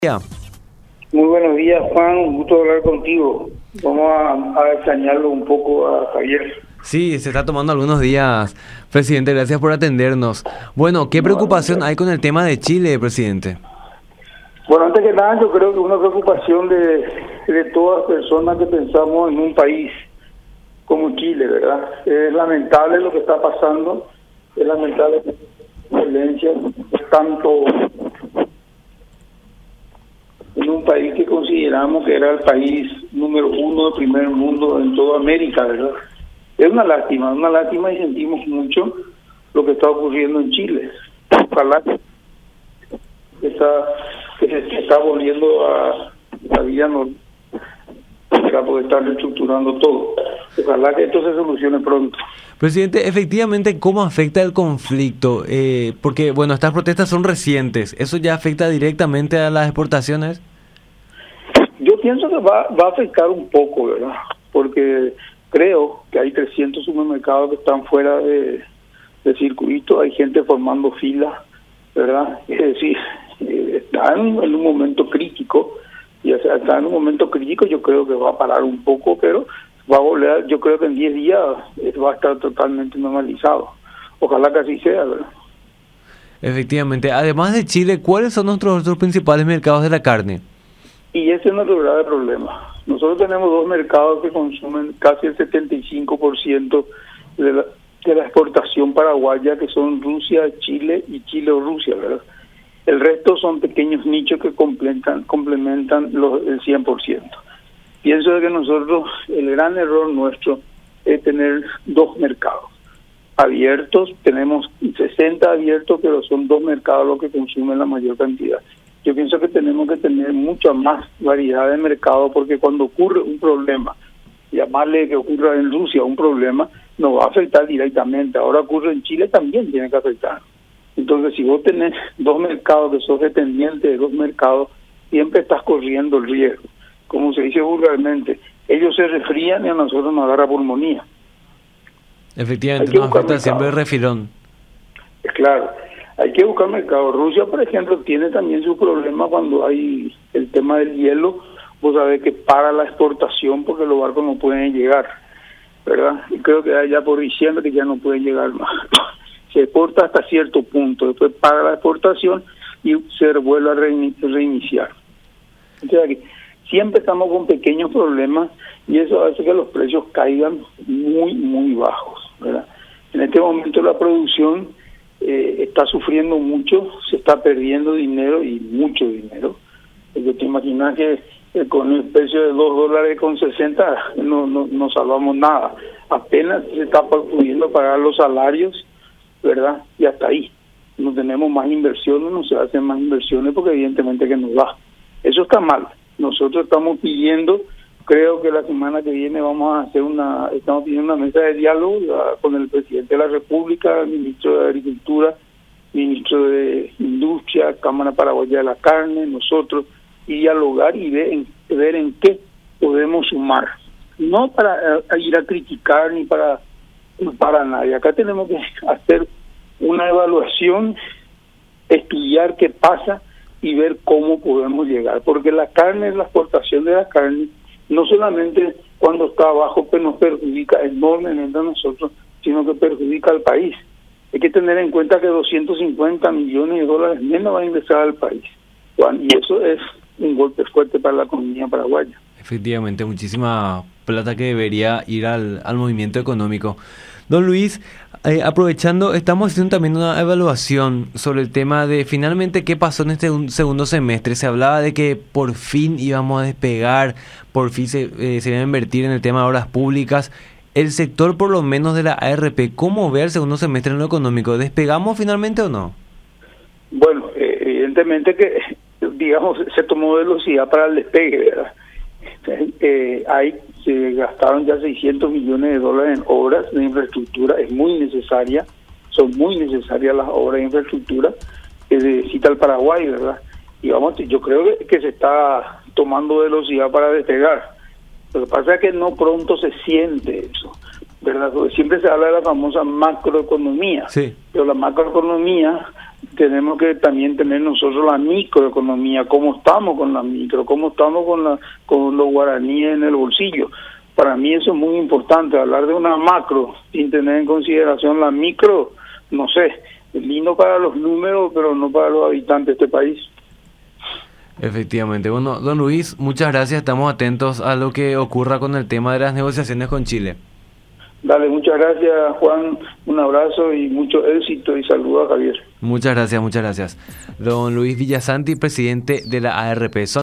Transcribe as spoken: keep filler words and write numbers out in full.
Ya. Muy buenos días, Juan. Un gusto hablar contigo. Vamos a, a extrañarlo un poco a Javier. Sí, se está tomando algunos días, presidente. Gracias por atendernos. Bueno, ¿qué preocupación hay con el tema de Chile, presidente? Bueno, antes que nada, yo creo que una preocupación de, de todas personas que pensamos en un país como Chile, ¿verdad? Es lamentable lo que está pasando. Es lamentable la violencia, tanto en un país que consideramos que era el país número uno del primer mundo en toda América, ¿verdad? Es una lástima, una lástima y sentimos mucho lo que está ocurriendo en Chile. Ojalá que está, que se está volviendo a la vida normal, porque están reestructurando todo. Ojalá que esto se solucione pronto. Presidente, efectivamente, ¿cómo afecta el conflicto? Eh, porque, bueno, estas protestas son recientes. ¿Eso ya afecta directamente a las exportaciones? Yo pienso que va, va a afectar un poco, ¿verdad? Porque creo que hay trescientos supermercados que están fuera de, de circuito, hay gente formando filas, ¿verdad? Es decir, eh, están en un momento crítico, y o sea, está en un momento crítico, yo creo que va a parar un poco, pero va a volver, yo creo que en diez días va a estar totalmente normalizado. Ojalá que así sea, ¿verdad? Efectivamente. Además de Chile, ¿cuáles son nuestros otros principales mercados de la carne? Y ese es nuestro grave problema. Nosotros tenemos dos mercados que consumen casi el setenta y cinco por ciento de la, de la exportación paraguaya, que son Rusia, Chile y Chile o Rusia, ¿verdad? El resto son pequeños nichos que complementan, complementan los, el cien por ciento. Pienso que nosotros, el gran error nuestro es tener dos mercados abiertos. Tenemos sesenta abiertos, pero son dos mercados los que consumen la mayor cantidad. Yo pienso que tenemos que tener mucha más variedad de mercado, porque cuando ocurre un problema, llamarle que ocurra en Rusia un problema, no va a afectar directamente. Ahora ocurre en Chile, también tiene que afectar. Entonces, si vos tenés dos mercados, que sos dependientes de dos mercados, siempre estás corriendo el riesgo. Como se dice vulgarmente, ellos se resfrían y a nosotros nos agarra pulmonía. Efectivamente, nos afecta siempre el refilón. Es claro, hay que buscar mercado. Rusia, por ejemplo, tiene también su problema cuando hay el tema del hielo. Vos sabés que para la exportación porque los barcos no pueden llegar, ¿verdad? Y creo que allá por diciembre que ya no pueden llegar más. Se exporta hasta cierto punto, después para la exportación y se vuelve a reiniciar. O sea que siempre estamos con pequeños problemas y eso hace que los precios caigan muy, muy bajos, ¿verdad? En este momento la producción eh, está sufriendo mucho, se está perdiendo dinero y mucho dinero. Porque te imaginas que eh, con el precio de dos dólares con sesenta no, no, no salvamos nada. Apenas se está pudiendo pagar los salarios, ¿verdad? Y hasta ahí. No tenemos más inversiones, no se hacen más inversiones porque evidentemente que nos da. Eso está mal. Nosotros estamos pidiendo, creo que la semana que viene vamos a hacer una, estamos pidiendo una mesa de diálogo ya, con el presidente de la República, el ministro de Agricultura, ministro de Industria, Cámara Paraguaya de la Carne, nosotros, y dialogar y ver en, ver en qué podemos sumar. No para uh, ir a criticar ni para, para nadie. Acá tenemos que hacer una evaluación, estudiar qué pasa y ver cómo podemos llegar, porque la carne, la exportación de la carne, no solamente cuando está abajo pues nos perjudica enormemente a nosotros, sino que perjudica al país. Hay que tener en cuenta que doscientos cincuenta millones de dólares menos van a ingresar al país, Juan, y eso es un golpe fuerte para la economía paraguaya. Efectivamente, muchísima plata que debería ir al, al movimiento económico. Don Luis, eh, aprovechando, estamos haciendo también una evaluación sobre el tema de finalmente qué pasó en este un, segundo semestre. Se hablaba de que por fin íbamos a despegar, por fin se, eh, se iba a invertir en el tema de obras públicas. El sector, por lo menos de la A R P, ¿cómo ve el segundo semestre en lo económico? ¿Despegamos finalmente o no? Bueno, eh, evidentemente que, digamos, se tomó velocidad para el despegue, ¿verdad? Eh, hay se gastaron ya seiscientos millones de dólares en obras de infraestructura, es muy necesaria, son muy necesarias las obras de infraestructura que necesita el Paraguay, ¿verdad? Y vamos, yo creo que, que se está tomando velocidad para despegar. Lo que pasa es que no pronto se siente eso. ¿verdad? Porque siempre se habla de la famosa macroeconomía, Sí. pero la macroeconomía tenemos que también tener nosotros la microeconomía, cómo estamos con la micro, cómo estamos con, la, con los guaraníes en el bolsillo. Para mí eso es muy importante, hablar de una macro sin tener en consideración la micro, no sé, es lindo para los números, pero no para los habitantes de este país. Efectivamente. Bueno, don Luis, muchas gracias. Estamos atentos a lo que ocurra con el tema de las negociaciones con Chile. Dale, muchas gracias, Juan. Un abrazo y mucho éxito y saludos a Javier. Muchas gracias, muchas gracias. Don Luis Villasanti, presidente de la A R P. Son